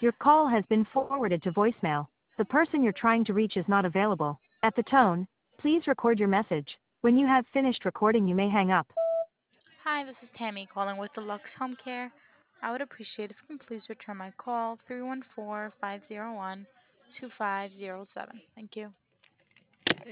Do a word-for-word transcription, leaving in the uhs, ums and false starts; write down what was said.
Your call has been forwarded to voicemail. The person you're trying to reach is not available. At the tone, please record your message. When you have finished recording, you may hang up. Hi, this is Tammy calling with Deluxe Home Care. I would appreciate if you can please return my call three one four, five zero one, two five zero seven. Thank you.